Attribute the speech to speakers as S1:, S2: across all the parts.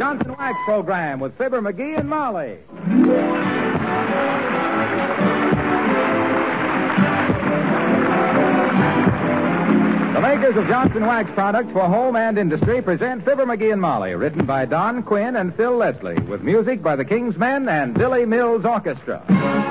S1: Johnson Wax program with Fibber McGee and Molly. The makers of Johnson Wax products for home and industry present Fibber McGee and Molly, written by Don Quinn and Phil Leslie, with music by the King's Men and Billy Mills Orchestra.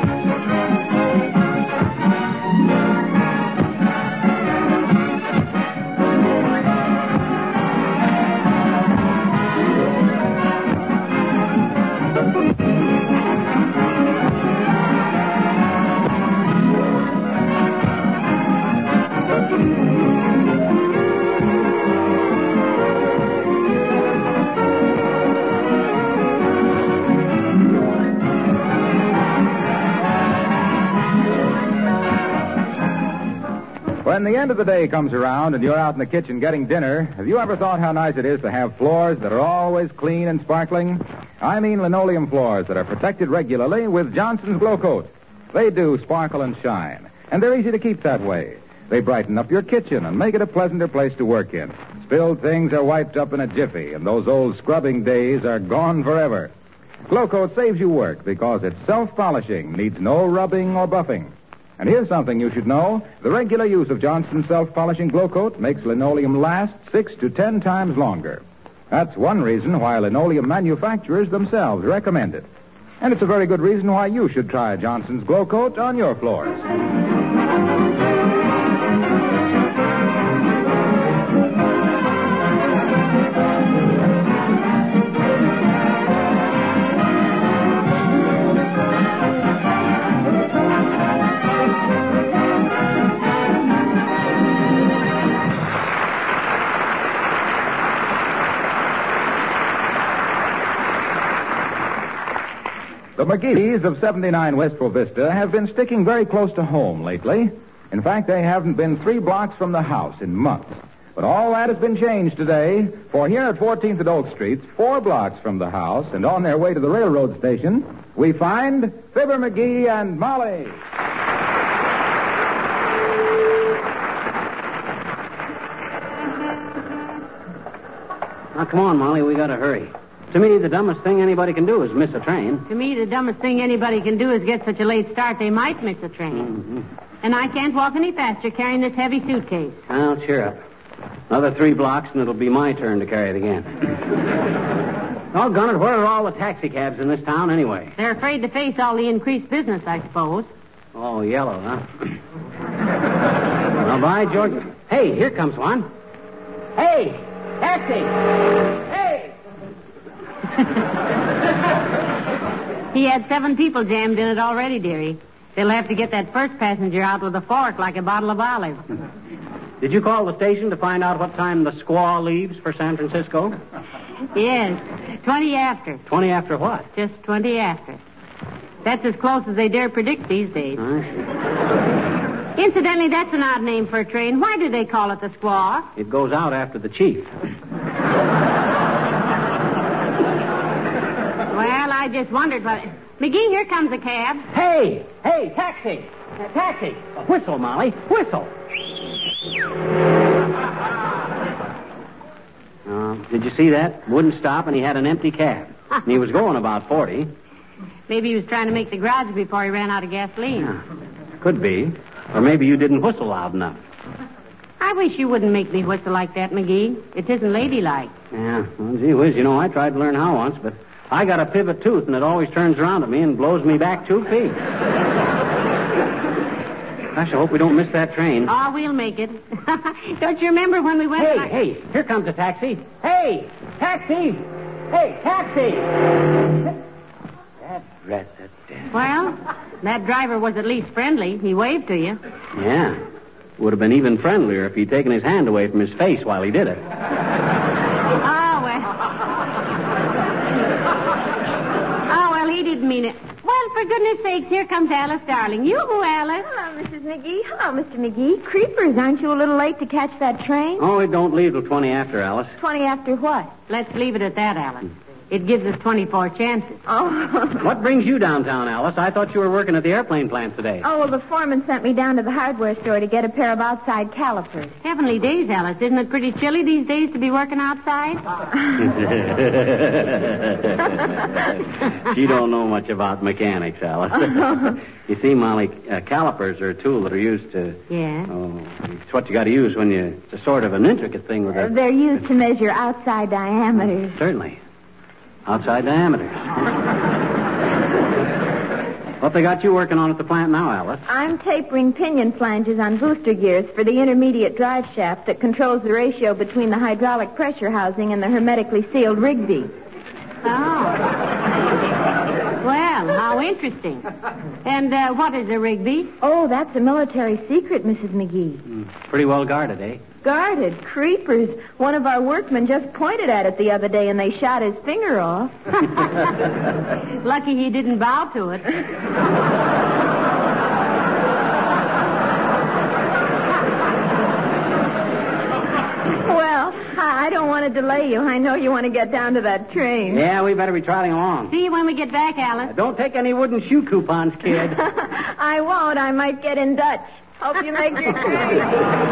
S1: When the end of the day comes around and you're out in the kitchen getting dinner, have you ever thought how nice it is to have floors that are always clean and sparkling? I mean linoleum floors that are protected regularly with Johnson's Glow Coat. They do sparkle and shine, and they're easy to keep that way. They brighten up your kitchen and make it a pleasanter place to work in. Spilled things are wiped up in a jiffy, and those old scrubbing days are gone forever. Glow Coat saves you work because it's self-polishing, needs no rubbing or buffing. And here's something you should know. The regular use of Johnson's self-polishing Glow Coat makes linoleum last 6 to 10 times longer. That's one reason why linoleum manufacturers themselves recommend it. And it's a very good reason why you should try Johnson's Glow Coat on your floors. The McGees of 79 Wistful Vista have been sticking very close to home lately. In fact, they haven't been 3 blocks from the house in months. But all that has been changed today, for here at 14th and Oak Streets, 4 blocks from the house and on their way to the railroad station, we find Fibber McGee and Molly.
S2: Now, come on, Molly, we gotta hurry. To me, the dumbest thing anybody can do is miss a train.
S3: To me, the dumbest thing anybody can do is get such a late start they might miss a train.
S2: Mm-hmm.
S3: And I can't walk any faster carrying this heavy suitcase.
S2: Well, cheer up. Another 3 blocks and it'll be my turn to carry it again. Doggone it, where are all the taxi cabs in this town anyway?
S3: They're afraid to face all the increased business, I suppose.
S2: Oh, yellow, huh? Well, by George. Hey, here comes one. Hey, taxi! Hey!
S3: He had 7 people jammed in it already, dearie. They'll have to get that first passenger out with a fork like a bottle of olive.
S2: Did you call the station to find out what time the squaw leaves for San Francisco?
S3: Yes, 20 after.
S2: 20 after what?
S3: Just 20 after. That's as close as they dare predict these days. Incidentally, that's an odd name for a train. Why do they call it the squaw?
S2: It goes out after the chief.
S3: Well, I just wondered what... McGee, here comes a cab.
S2: Hey, taxi! Taxi! Whistle, Molly, whistle! Did you see that? Wouldn't stop, and he had an empty cab. And he was going about 40.
S3: Maybe he was trying to make the garage before he ran out of gasoline.
S2: Yeah, could be. Or maybe you didn't whistle loud enough.
S3: I wish you wouldn't make me whistle like that, McGee. It isn't ladylike.
S2: Yeah, well, gee whiz, I tried to learn how once, but I got a pivot tooth, and it always turns around at me and blows me back 2 feet. Gosh, I hope we don't miss that train.
S3: Oh, we'll make it. Don't you remember when we went...
S2: Hey, here comes a taxi. Hey, taxi! Hey, taxi! That's it.
S3: Well, that driver was at least friendly. He waved to you.
S2: Yeah. Would have been even friendlier if he'd taken his hand away from his face while he did it.
S3: He didn't mean it. Well, for goodness sakes, here comes Alice, darling. Yoo-hoo, Alice.
S4: Hello, Mrs. McGee. Hello, Mr. McGee. Creepers, aren't you a little late to catch that train?
S2: Oh, it don't leave till 20 after, Alice.
S4: 20 after what?
S3: Let's leave it at that, Alice. It gives us 24 chances.
S4: Oh.
S2: What brings you downtown, Alice? I thought you were working at the airplane plant today.
S4: Oh, well, the foreman sent me down to the hardware store to get a pair of outside calipers.
S3: Heavenly days, Alice. Isn't it pretty chilly these days to be working outside?
S2: She don't know much about mechanics, Alice. You see, Molly, calipers are a tool that are used to...
S3: Yeah?
S2: Oh, it's what you got to use when you... It's a sort of an intricate thing with it.
S4: They're used to measure outside diameters.
S2: Certainly. Outside diameters. What they got you working on at the plant now, Alice?
S4: I'm tapering pinion flanges on booster gears for the intermediate drive shaft that controls the ratio between the hydraulic pressure housing and the hermetically sealed Rigby.
S3: Oh. Well, how interesting. And what is a Rigby?
S4: Oh, that's a military secret, Mrs. McGee.
S2: Pretty well guarded, eh?
S4: Guarded. Creepers. One of our workmen just pointed at it the other day, and they shot his finger off.
S3: Lucky he didn't bow to it.
S4: Well, I don't want to delay you. I know you want to get down to that train.
S2: Yeah, we better be trotting along.
S3: See you when we get back, Alice.
S2: Don't take any wooden shoe coupons, kid.
S4: I won't. I might get in Dutch. Hope you make your train.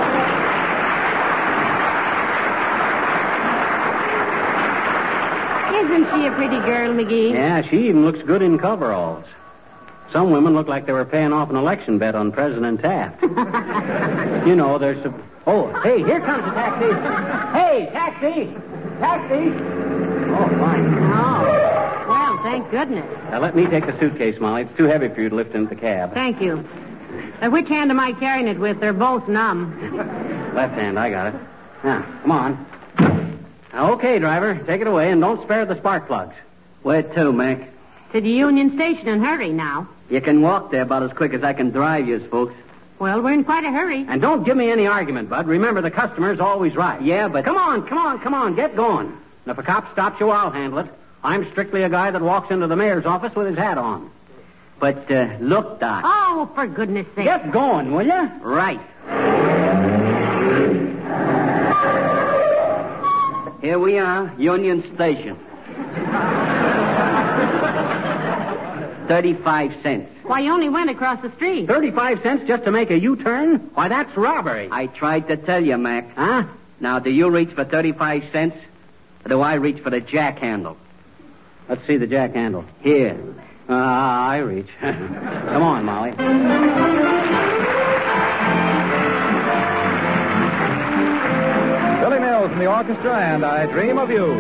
S3: Isn't she a pretty girl, McGee?
S2: Yeah, she even looks good in coveralls. Some women look like they were paying off an election bet on President Taft. You know, there's some... Oh, hey, here comes a taxi. Hey, taxi! Taxi! Oh, fine.
S3: Oh. Well, thank goodness.
S2: Now, let me take the suitcase, Molly. It's too heavy for you to lift into the cab.
S3: Thank you. Which hand am I carrying it with? They're both numb.
S2: Left hand, I got it. Now, come on. Now, okay, driver, take it away, and don't spare the spark plugs.
S5: Where to, Mac?
S3: To the Union Station and hurry now.
S5: You can walk there about as quick as I can drive you, folks.
S3: Well, we're in quite a hurry.
S2: And don't give me any argument, Bud. Remember, the customer's always right.
S5: Yeah, but...
S2: Come on, get going. And if a cop stops you, I'll handle it. I'm strictly a guy that walks into the mayor's office with his hat on.
S5: But, look, Doc.
S3: Oh, for goodness sake.
S2: Get going, will you?
S5: Right. Here we are, Union Station. 35 cents.
S3: Why, you only went across the street.
S2: 35 cents just to make a U-turn? Why, that's robbery.
S5: I tried to tell you, Mac.
S2: Huh?
S5: Now, do you reach for 35 cents, or do I reach for the jack handle?
S2: Let's see the jack handle.
S5: Here.
S2: I reach. Come on, Molly.
S1: Billy Mills from the orchestra, and I Dream of You.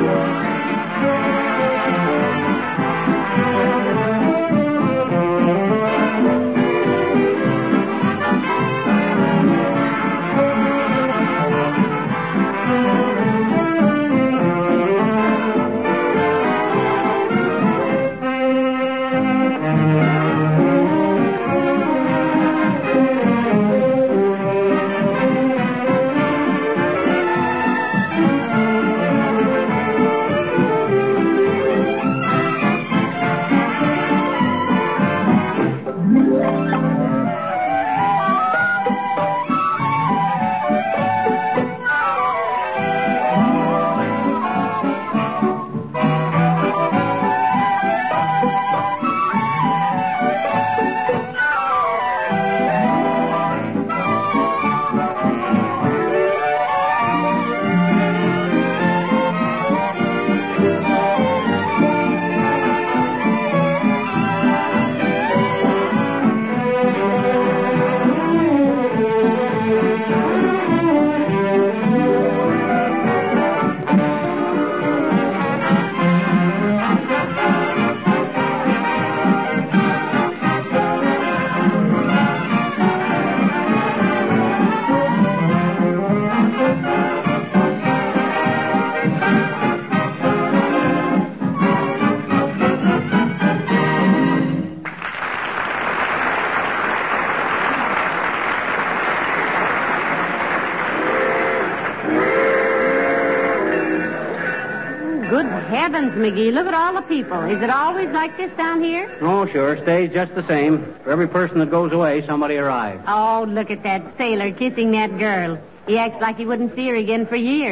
S3: Heavens, McGee, look at all the people. Is it always like this down here?
S2: Oh, sure. Stays just the same. For every person that goes away, somebody arrives.
S3: Oh, look at that sailor kissing that girl. He acts like he wouldn't see her again for years.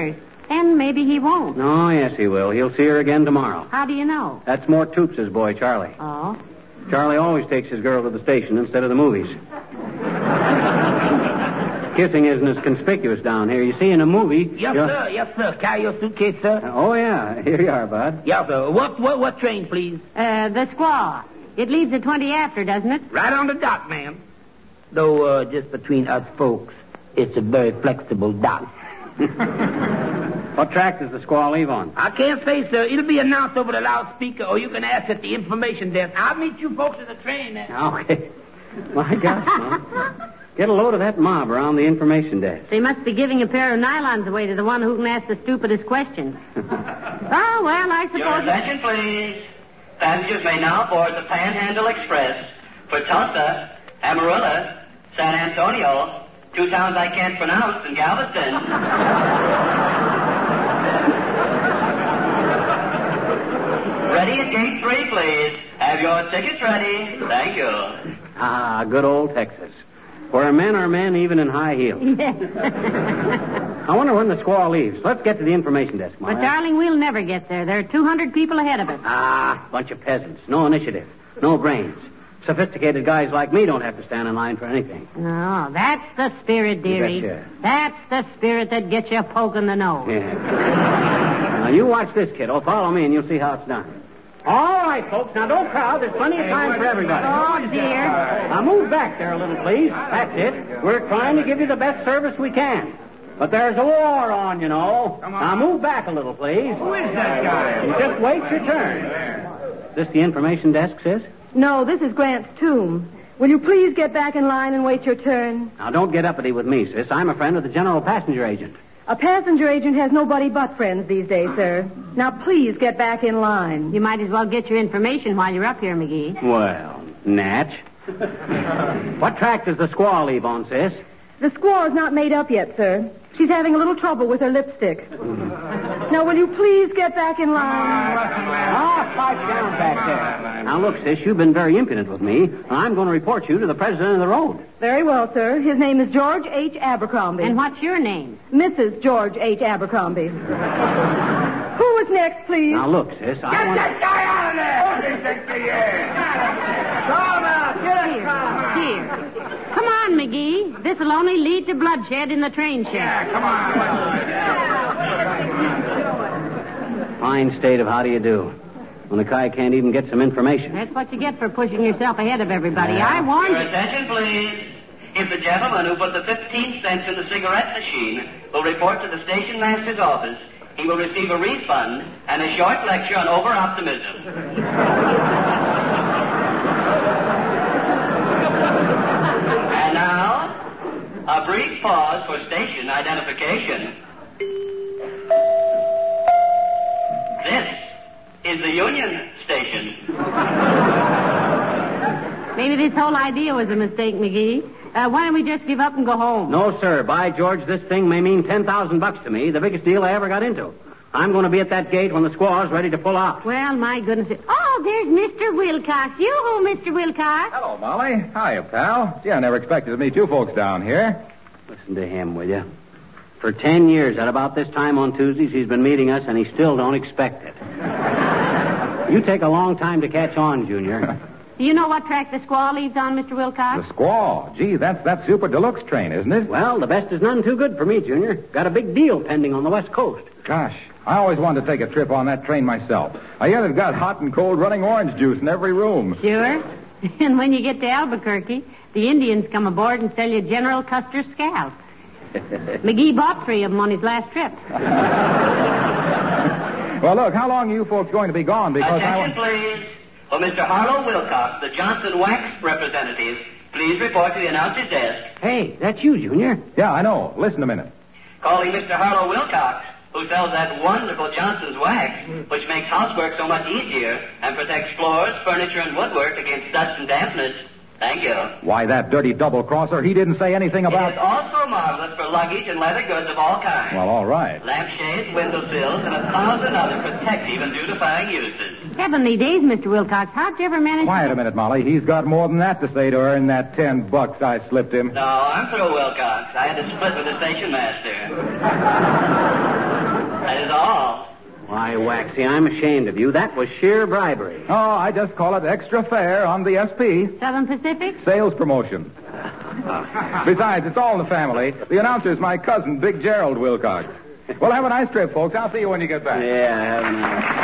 S3: And maybe he won't.
S2: Oh, yes, he will. He'll see her again tomorrow.
S3: How do you know?
S2: That's Mort Toops' boy, Charlie.
S3: Oh.
S2: Charlie always takes his girl to the station instead of the movies. Kissing isn't as conspicuous down here. You see, in a movie...
S6: Yes, sir. Carry your suitcase, sir.
S2: Oh, yeah. Here you are, Bud.
S6: Yes, sir. What train, please?
S3: The Squaw. It leaves at 20 after, doesn't it?
S6: Right on the dot, ma'am. Though, just between us folks, it's a very flexible dot.
S2: What track does the Squaw leave on?
S6: I can't say, sir. It'll be announced over the loudspeaker, or you can ask at the information desk. I'll meet you folks at the train then.
S2: Okay. My gosh, Mom. Get a load of that mob around the information desk.
S3: They must be giving a pair of nylons away to the one who can ask the stupidest questions. Oh, well, I suppose...
S7: Your attention, please. Passengers may now board the Panhandle Express for Tulsa, Amarillo, San Antonio, two towns I can't pronounce, and Galveston. Ready at gate 3, please. Have your tickets ready. Thank you.
S2: Ah, good old Texas. Where men are men even in high heels. I wonder when the Squaw leaves. Let's get to the information desk, Molly.
S3: But, darling, we'll never get there. There are 200 people ahead of us.
S2: Ah, bunch of peasants. No initiative. No brains. Sophisticated guys like me don't have to stand in line for anything.
S3: No, that's the spirit, dearie.
S2: You betcha.
S3: That's the spirit that gets you a poke in the nose.
S2: Yeah. Now, you watch this, kiddo. Follow me, and you'll see how it's done. All right, folks. Now, don't crowd. There's plenty of time for everybody.
S3: Oh, dear.
S2: Now, move back there a little, please. That's it. We're trying to give you the best service we can. But there's a war on, you know. Now, move back a little, please.
S6: Who is that guy?
S2: You just wait your turn. This the information desk, sis?
S8: No, this is Grant's tomb. Will you please get back in line and wait your turn?
S2: Now, don't get uppity with me, sis. I'm a friend of the general passenger agent.
S8: A passenger agent has nobody but friends these days, sir. Now, please get back in line.
S3: You might as well get your information while you're up here, McGee.
S2: Well, Natch. What track does the Squaw leave on, sis?
S8: The squaw is not made up yet, sir. She's having a little trouble with her lipstick. Now, will you please get back in line?
S2: Pipe down back there. Now, look, sis, you've been very impudent with me. I'm going to report you to the president of the road.
S8: Very well, sir. His name is George H. Abercrombie.
S3: And what's your name?
S8: Mrs. George H. Abercrombie. Who is next, please?
S2: Now, look, sis, I want...
S6: Get that guy out of there!
S3: Here. Come on, McGee. This will only lead to bloodshed in the train shaft.
S6: Come on.
S2: Fine state of how do you do. When the guy can't even get some information.
S3: That's what you get for pushing yourself ahead of everybody. I warned
S7: Your
S3: you.
S7: attention, please. If the gentleman who put the 15 cents in the cigarette machine will report to the station master's office, he will receive a refund and a short lecture on over-optimism. And now, a brief pause for station identification. This is the Union Station.
S3: Maybe this whole idea was a mistake, McGee. Why don't we just give up and go home?
S2: No, sir. By George, this thing may mean $10,000 to me, the biggest deal I ever got into. I'm going to be at that gate when the squaw's ready to pull out.
S3: Well, my goodness. Oh, there's Mr. Wilcox. You-hoo, Mr. Wilcox.
S1: Hello, Molly. Hiya, pal. Gee, I never expected to meet you folks down here.
S2: Listen to him, will you? For 10 years, at about this time on Tuesdays, he's been meeting us, and he still don't expect it. You take a long time to catch on, Junior.
S3: Do you know what track the squaw leaves on, Mr. Wilcox?
S1: The Squaw. Gee, that's that super deluxe train, isn't it?
S2: Well, the best is none too good for me, Junior. Got a big deal pending on the West Coast.
S1: Gosh, I always wanted to take a trip on that train myself. I hear they've got hot and cold running orange juice in every room.
S3: Sure. And when you get to Albuquerque, the Indians come aboard and sell you General Custer's scalp. McGee bought 3 of them on his last trip.
S1: Well, look, how long are you folks going to be gone? Because
S7: Attention, please. For Mr. Harlow Wilcox, the Johnson Wax representative, please report to the announcer's desk.
S2: Hey, that's you, Junior.
S1: Yeah, I know. Listen a minute.
S7: Calling Mr. Harlow Wilcox, who sells that wonderful Johnson's Wax, which makes housework so much easier and protects floors, furniture, and woodwork against dust and dampness. Thank you.
S1: Why, that dirty double-crosser, he didn't say anything
S7: It
S1: about...
S7: is also marvelous for luggage and leather goods of all kinds.
S1: Well, all right.
S7: Lampshades, windowsills, and 1,000 other protective and beautifying uses.
S3: Heavenly days, Mr. Wilcox. How'd you ever manage
S1: Quiet a minute, Molly. He's got more than that to say to earn that $10 I slipped him.
S7: No, I'm through, Wilcox. I had to split with the station master.
S2: My Waxy, I'm ashamed of you. That was sheer bribery.
S1: Oh, I just call it extra fare on the SP.
S3: Southern Pacific?
S1: Sales promotion. Besides, it's all in the family. The announcer's my cousin, Big Gerald Wilcox. Well, have a nice trip, folks. I'll see you when you get back.
S2: Yeah, have a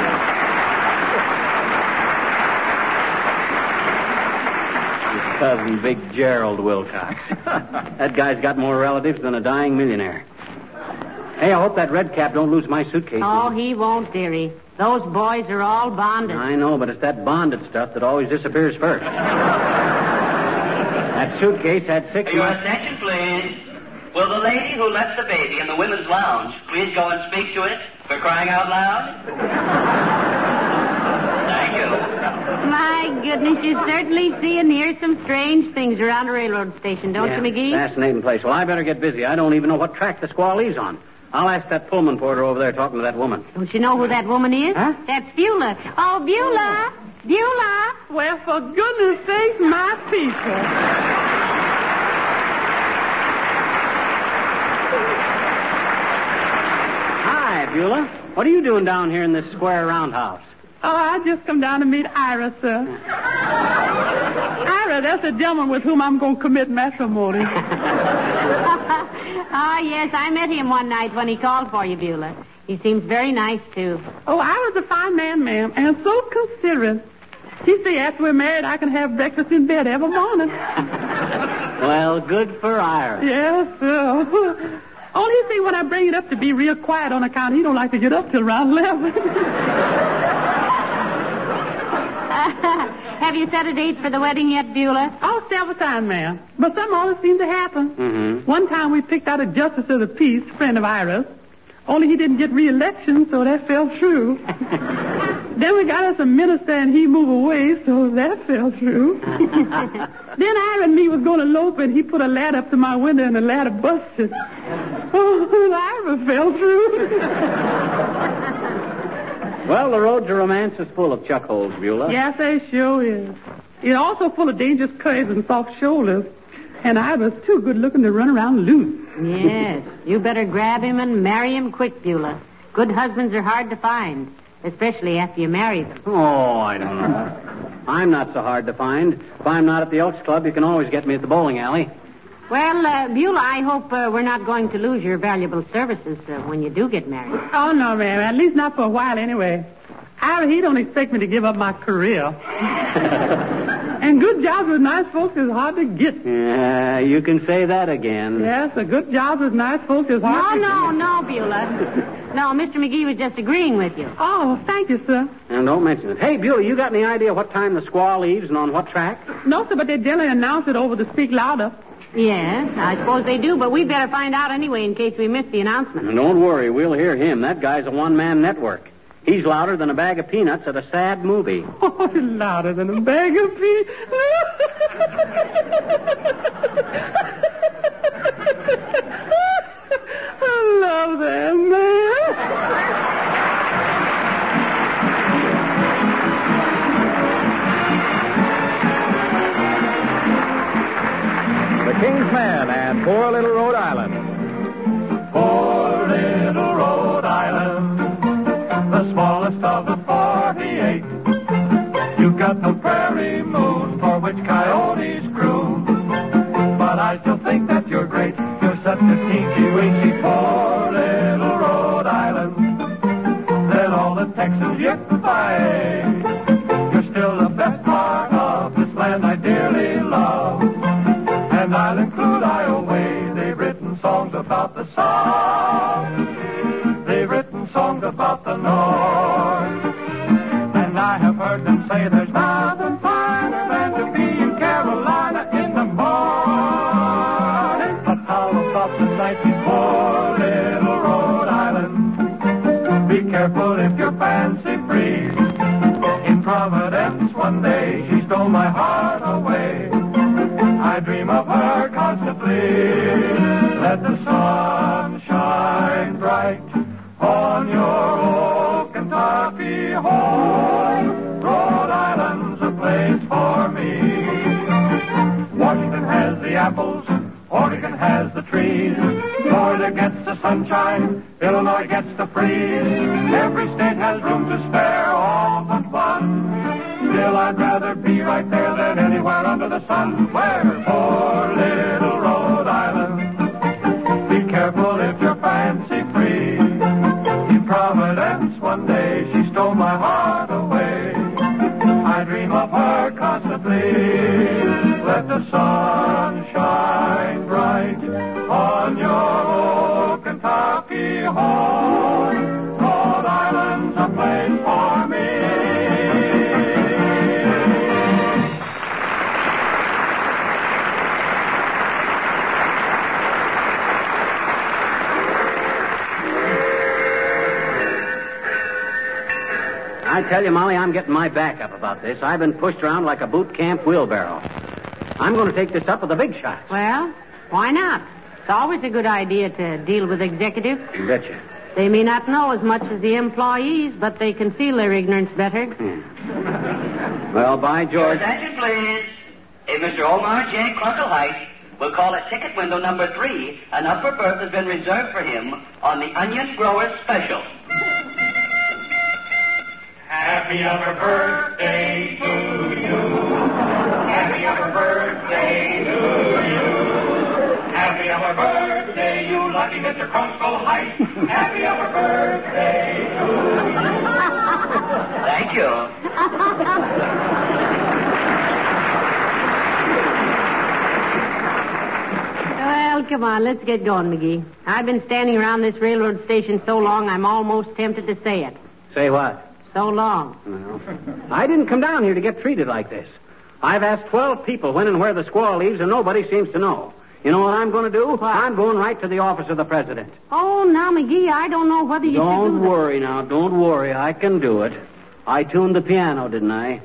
S2: nice trip. His cousin, Big Gerald Wilcox. That guy's got more relatives than a dying millionaire. Hey, I hope that red cap don't lose my suitcase.
S3: Oh, he won't, dearie. Those boys are all bonded.
S2: I know, but it's that bonded stuff that always disappears first. That suitcase had 6
S7: Your
S2: months.
S7: attention, please. Will the lady who left the baby in the women's lounge please go and speak to it for crying out loud? Thank you.
S3: My goodness, you certainly see and hear some strange things around a railroad station, don't you, McGee?
S2: Fascinating place. Well, I better get busy. I don't even know what track the squaw leaves on. I'll ask that Pullman porter over there talking to that woman.
S3: Don't you know who that woman is?
S2: Huh?
S3: That's Beulah. Oh, Beulah! Beulah!
S8: Well, for goodness sakes, my people.
S2: Hi, Beulah. What are you doing down here in this square roundhouse?
S8: Oh, I just come down to meet Ira, sir. Ira, that's the gentleman with whom I'm going to commit matrimony.
S3: Oh, yes, I met him one night when he called for you, Beulah. He seems very nice, too.
S8: Oh, Ira's a fine man, ma'am, and so considerate. He said after we're married, I can have breakfast in bed every morning.
S2: Well, good for Ira.
S8: Yes, sir. Only you see, when I bring it up to be real quiet on account, he don't like to get up till around 11.
S3: Have you set a date for the wedding yet, Beulah?
S8: Oh, several times, ma'am. But something always seems to happen.
S2: Mm-hmm.
S8: One time we picked out a justice of the peace, friend of Ira's. Only he didn't get re-election, so that fell through. Then we got us a minister, and he moved away, so that fell through. Then Ira and me was going to elope, and he put a ladder up to my window, and the ladder busted. Oh, Ira fell through.
S2: Well, the road to romance is full of chuck holes, Beulah.
S8: Yes, they sure is. It's also full of dangerous curves and soft shoulders. And I was too good looking to run around loose.
S3: Yes. You better grab him and marry him quick, Beulah. Good husbands are hard to find, especially after you marry them.
S2: Oh, I don't know. I'm not so hard to find. If I'm not at the Elks Club, you can always get me at the bowling alley.
S3: Well, Beulah, I hope we're not going to lose your valuable services when you do get married.
S8: Oh, no, ma'am. At least not for a while, anyway. Ira, he don't expect me to give up my career. And good jobs with nice folks is hard to get.
S2: Yeah, you can say that again.
S8: Yes, a good job with nice folks is hard to get.
S3: No, Beulah. No, Mr. McGee was just agreeing with you.
S8: Oh, thank you, sir.
S2: And don't mention it. Hey, Beulah, you got any idea what time the squaw leaves and on what track?
S8: No, sir, but they generally announce it over the speak louder.
S3: Yes, I suppose they do, but we'd better find out anyway in case we miss the announcement.
S2: And don't worry, we'll hear him. That guy's a one-man network. He's louder than a bag of peanuts at a sad movie.
S8: Oh, louder than a bag of peanuts. I love that man.
S1: The King's Men and Poor Little Rhode Island.
S9: Poor little Rhode Island, the smallest of the 48. You've got the prairie moon for which coyotes croon. But I still think that you're great. You're such a teensy-weensy poor little Rhode Island that all the Texans yet to fight. You're still the best part of this land I dearly love. And I'll include Iowa. They've written songs about the South. They've written songs about the North. And I have heard them say there's nothing finer than to be in Carolina in the morning. But how about the night before little Rhode Island? Be careful if your fancy free. In Providence one day she stole my heart away. I dream of her constantly. Let the sun shine bright on your old Kentucky home. Rhode Island's a place for me. Washington has the apples, Oregon has the trees. Florida gets the sun. sunshine. Illinois gets the freeze. Every state has room to spare, all but one. Still, I'd rather be right there than anywhere under the sun. Where? Poor little Rhode Island. Be careful if you're fancy free. In Providence one day she stole my heart away. I dream of her constantly. Let the sun shine bright on your old Kentucky home. Rhode Island's a place for me.
S2: I tell you, Molly, I'm getting my back up about this. I've been pushed around like a boot camp wheelbarrow. I'm going to take this up with the big shots.
S3: Well, why not? It's always a good idea to deal with executives.
S2: You betcha.
S3: They may not know as much as the employees, but they conceal their ignorance better.
S2: Well, by George.
S7: Attention, please. If Mr. Omar J. Clunkelheist will call at ticket window number 3, an upper berth has been reserved for him on the Onion Growers Special.
S9: Happy upper birthday to you. Happy upper birthday to you. Happy upper birthday, you lucky Mr. Clunkelheist. Happy upper birthday to you.
S7: Thank you.
S3: Well, come on, let's get going, McGee. I've been standing around this railroad station so long, I'm almost tempted to say it.
S2: Say what?
S3: So long.
S2: Well, I didn't come down here to get treated like this. I've asked 12 people when and where the squaw leaves, and nobody seems to know. You know what I'm going to do?
S3: What?
S2: I'm going right to the office of the president.
S3: Oh, now, McGee, I don't know whether you should do
S2: Don't
S3: that.
S2: worry now. Don't worry. I can do it. I tuned the piano, didn't I?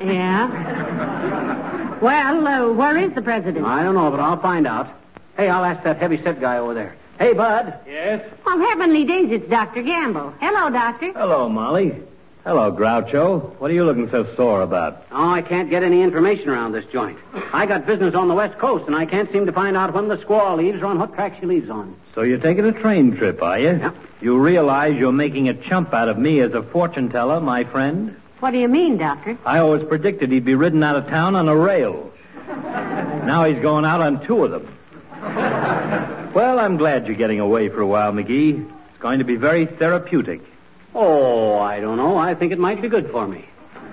S3: Yeah? Well, where is the president?
S2: I don't know, but I'll find out. Hey, I'll ask that heavy-set guy over there. Hey, Bud.
S10: Yes?
S3: Oh, heavenly days, it's Dr. Gamble. Hello, Doctor.
S10: Hello, Molly. Hello, Groucho. What are you looking so sore about?
S2: Oh, I can't get any information around this joint. I got business on the West Coast, and I can't seem to find out when the squaw leaves or on what track she leaves on.
S10: So you're taking a train trip, are you?
S2: Yep.
S10: You realize you're making a chump out of me as a fortune teller, my friend?
S3: What do you mean, Doctor?
S10: I always predicted he'd be ridden out of town on a rail. Now he's going out on 2 of them. Well, I'm glad you're getting away for a while, McGee. It's going to be very therapeutic.
S2: Oh, I don't know. I think it might be good for me.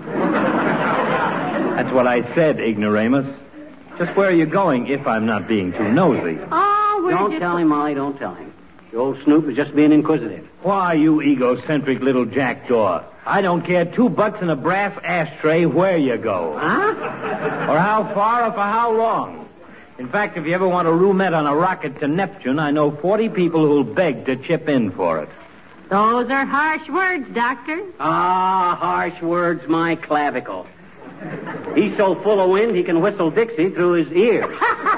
S10: That's what I said, ignoramus. Just where are you going, if I'm not being too nosy?
S3: Oh, we're
S2: Don't
S3: just...
S2: tell him, Molly. Don't tell him. The old snoop is just being inquisitive.
S10: Why, you egocentric little jackdaw? I don't care $2 in a brass ashtray where you go.
S3: Huh?
S10: Or how far or for how long. In fact, if you ever want a roulette on a rocket to Neptune, I know 40 people who'll beg to chip in for it.
S3: Those are harsh words, Doctor.
S2: Ah, harsh words, my clavicle. He's so full of wind he can whistle Dixie through his ears.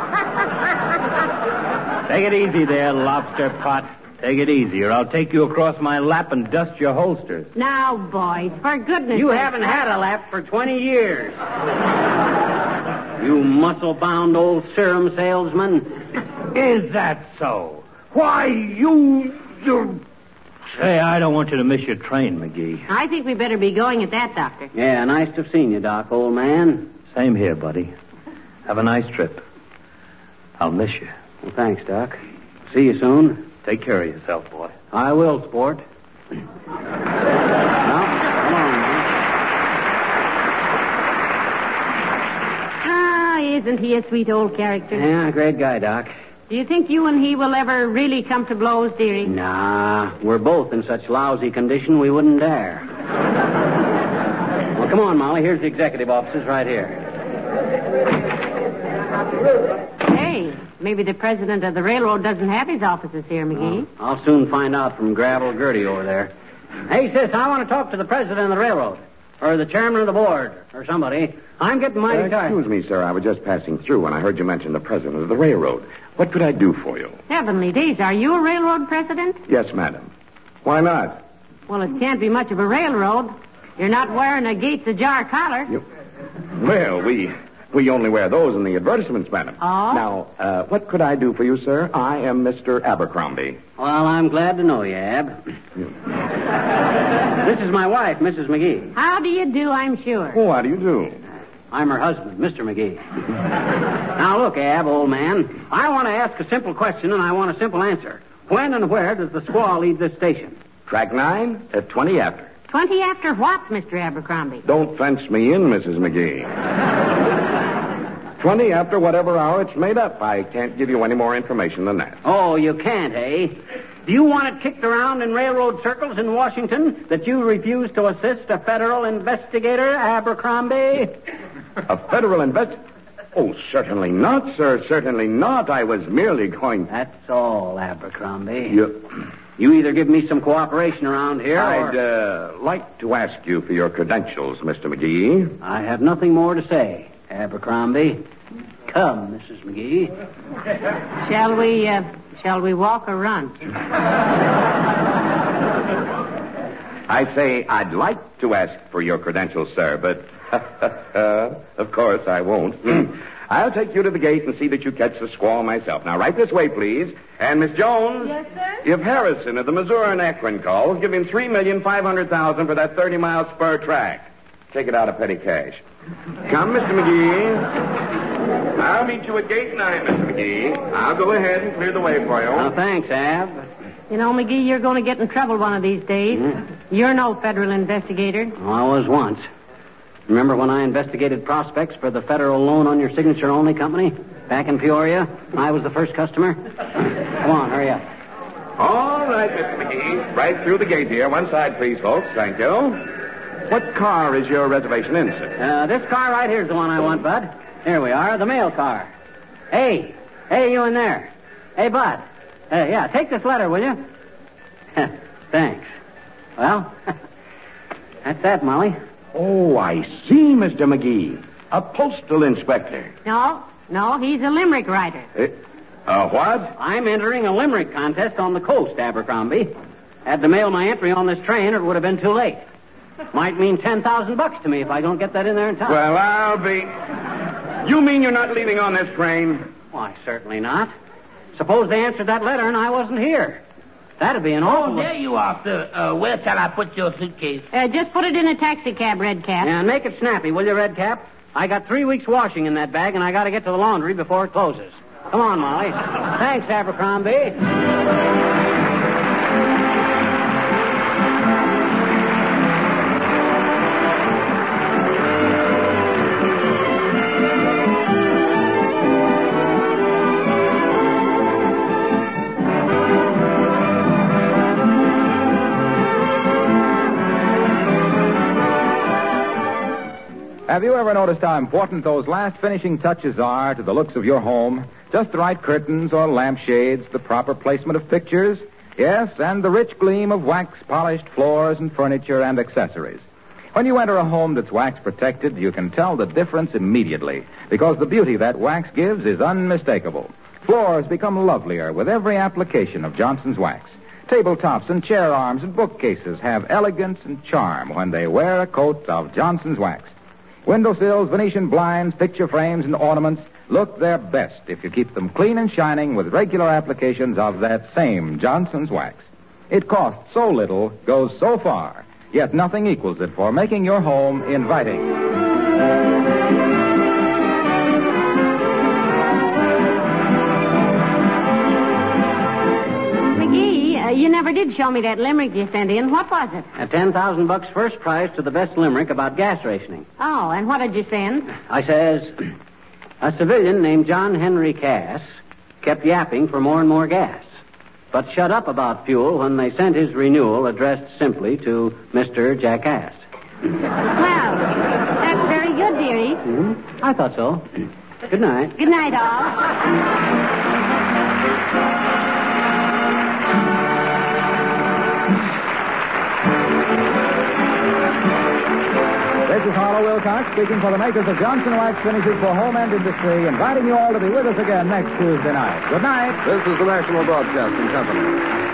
S10: Take it easy there, lobster pot. Take it easy, or I'll take you across my lap and dust your holsters.
S3: Now, boys, for goodness
S2: You
S3: sake.
S2: haven't had a lap for 20 years. You muscle-bound old serum salesman.
S10: Is that so? Why, you... Say, I don't want you to miss your train, McGee.
S3: I think we better be going at that, Doctor.
S2: Yeah, nice to have seen you, Doc, old man.
S10: Same here, buddy. Have a nice trip. I'll miss you.
S2: Well, thanks, Doc. See you soon.
S10: Take care of yourself, boy.
S2: I will, sport. Well, come on, man.
S3: Ah, isn't he a sweet old character?
S2: Yeah, great guy, Doc.
S3: Do you think you and he will ever really come to blows, dearie?
S2: Nah, we're both in such lousy condition we wouldn't dare. Well, come on, Molly. Here's the executive offices right here.
S3: Hey, maybe the president of the railroad doesn't have his offices here, McGee.
S2: I'll soon find out from Gravel Gertie over there. Hey, sis, I want to talk to the president of the railroad. Or the chairman of the board. Or somebody. I'm getting mighty tired.
S11: Excuse me, sir. I was just passing through when I heard you mention the president of the railroad. What could I do for you?
S3: Heavenly days, are you a railroad president?
S11: Yes, madam. Why not?
S3: Well, it can't be much of a railroad. You're not wearing a Gates Ajar collar.
S11: Well, we We only wear those in the advertisements, madam.
S3: Oh?
S11: Now, what could I do for you, sir? I am Mr. Abercrombie.
S2: Well, I'm glad to know you, Ab. This is my wife, Mrs. McGee.
S3: How do you do, I'm sure.
S11: Oh, how do you do?
S2: I'm her husband, Mr. McGee. Now, look, Ab, old man. I want to ask a simple question, and I want a simple answer. When and where does the squaw leave this station?
S11: Track 9 at 20 after.
S3: 20 after what, Mr. Abercrombie?
S11: Don't fence me in, Mrs. McGee. 20 after whatever hour it's made up. I can't give you any more information than that.
S2: Oh, you can't, eh? Do you want it kicked around in railroad circles in Washington that you refuse to assist a federal investigator, Abercrombie?
S11: A federal investigator? Oh, certainly not, sir. Certainly not. I was merely going...
S2: That's all, Abercrombie.
S11: You
S2: either give me some cooperation around here,
S11: I'd like to ask you for your credentials, Mr. McGee.
S2: I have nothing more to say, Abercrombie. Come, Mrs. McGee.
S3: Shall we walk or run?
S11: I say I'd like to ask for your credentials, sir, but of course I won't. I'll take you to the gate and see that you catch the squaw myself. Now, right this way, please. And, Miss Jones?
S4: Yes, sir?
S11: If Harrison of the Missouri and Akron calls, give him $3,500,000 for that 30-mile spur track. Take it out of petty cash. Come, Mr. McGee. I'll meet you at gate 9, Mr. McGee. I'll go ahead and clear the way for you.
S2: Oh, thanks, Ab.
S3: You know, McGee, you're going to get in trouble one of these days. You're no federal investigator.
S2: Oh, I was once. Remember when I investigated prospects for the federal loan on your signature only company back in Peoria? I was the first customer. Come on, hurry up.
S11: All right, Mr. McGee. Right through the gate here. One side, please, folks. Thank you. What car is your reservation in, sir?
S2: This car right here is the one I want, Bud. Here we are, the mail car. Hey, you in there. Hey, Bud. Take this letter, will you? Thanks. Well, that's that, Molly.
S11: Oh, I see, Mr. McGee. A postal inspector.
S3: No, he's a limerick writer.
S11: What?
S2: I'm entering a limerick contest on the coast, Abercrombie. Had to mail my entry on this train, or it would have been too late. Might mean $10,000 to me if I don't get that in there in time.
S11: Well, I'll be... You mean you're not leaving on this train?
S2: Why, certainly not. Suppose they answered that letter and I wasn't here. That'd be an awful...
S6: Oh, there you are, sir. Where shall I put your suitcase?
S3: Just put it in a taxi cab, Redcap.
S2: Yeah, make it snappy, will you, Redcap? I got 3 weeks washing in that bag, and I got to get to the laundry before it closes. Come on, Molly. Thanks, Abercrombie.
S1: Have you ever noticed how important those last finishing touches are to the looks of your home? Just the right curtains or lampshades, the proper placement of pictures, yes, and the rich gleam of wax-polished floors and furniture and accessories. When you enter a home that's wax-protected, you can tell the difference immediately, because the beauty that wax gives is unmistakable. Floors become lovelier with every application of Johnson's wax. Tabletops and chair arms and bookcases have elegance and charm when they wear a coat of Johnson's wax. Windowsills, Venetian blinds, picture frames, and ornaments look their best if you keep them clean and shining with regular applications of that same Johnson's wax. It costs so little, goes so far, yet nothing equals it for making your home inviting.
S3: You never did show me that limerick you sent in. What was it?
S2: A $10,000 first prize to the best limerick about gas rationing.
S3: Oh, and what did you send?
S2: I says, a civilian named John Henry Cass kept yapping for more and more gas, but shut up about fuel when they sent his renewal addressed simply to Mr. Jackass.
S3: Well, that's very good, dearie.
S2: Mm-hmm. I thought so. Good night.
S3: Good night, all.
S1: This is Harlow Wilcox speaking for the makers of Johnson Wax Finishes for Home and Industry, inviting you all to be with us again next Tuesday night. Good night.
S12: This is the National Broadcasting Company.